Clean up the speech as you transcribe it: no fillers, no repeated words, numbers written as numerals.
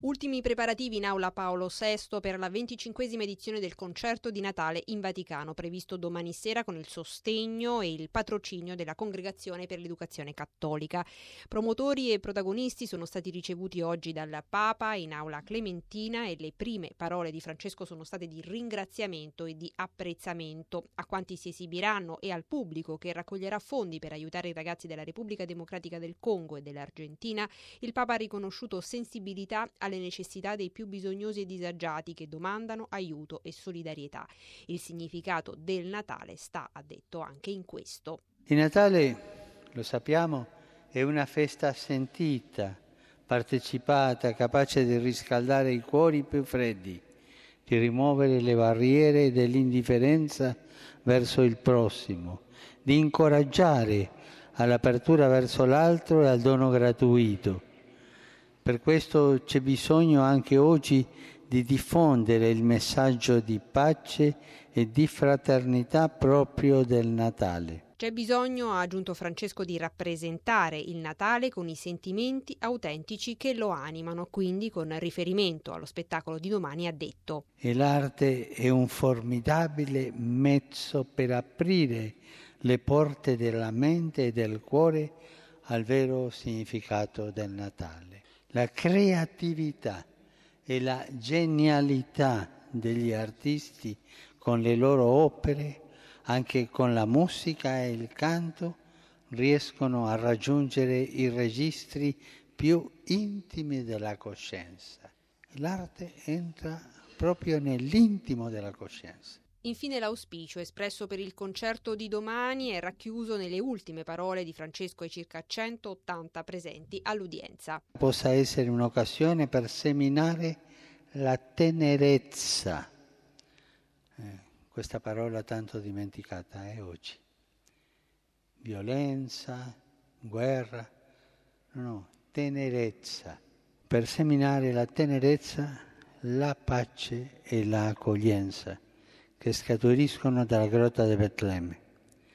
Ultimi preparativi in aula Paolo VI per la 25esima edizione del concerto di Natale in Vaticano, previsto domani sera con il sostegno e il patrocinio della Congregazione per l'Educazione Cattolica. Promotori e protagonisti sono stati ricevuti oggi dal Papa in aula Clementina e le prime parole di Francesco sono state di ringraziamento e di apprezzamento a quanti si esibiranno e al pubblico che raccoglierà fondi per aiutare i ragazzi della Repubblica Democratica del Congo e dell'Argentina. Il Papa ha riconosciuto sensibilità alle necessità dei più bisognosi e disagiati che domandano aiuto e solidarietà. Il significato del Natale sta, ha detto, anche in questo. Il Natale, lo sappiamo, è una festa sentita, partecipata, capace di riscaldare i cuori più freddi, di rimuovere le barriere dell'indifferenza verso il prossimo, di incoraggiare all'apertura verso l'altro e al dono gratuito. Per questo c'è bisogno anche oggi di diffondere il messaggio di pace e di fraternità proprio del Natale. C'è bisogno, ha aggiunto Francesco, di rappresentare il Natale con i sentimenti autentici che lo animano, quindi con riferimento allo spettacolo di domani ha detto. E l'arte è un formidabile mezzo per aprire le porte della mente e del cuore al vero significato del Natale. La creatività e la genialità degli artisti con le loro opere, anche con la musica e il canto, riescono a raggiungere i registri più intimi della coscienza. L'arte entra proprio nell'intimo della coscienza. Infine l'auspicio espresso per il concerto di domani è racchiuso nelle ultime parole di Francesco ai circa 180 presenti all'udienza. Possa essere un'occasione per seminare la tenerezza, questa parola tanto dimenticata oggi, violenza, guerra, no, tenerezza, per seminare la tenerezza, la pace e l'accoglienza che scaturiscono dalla grotta di Betlemme.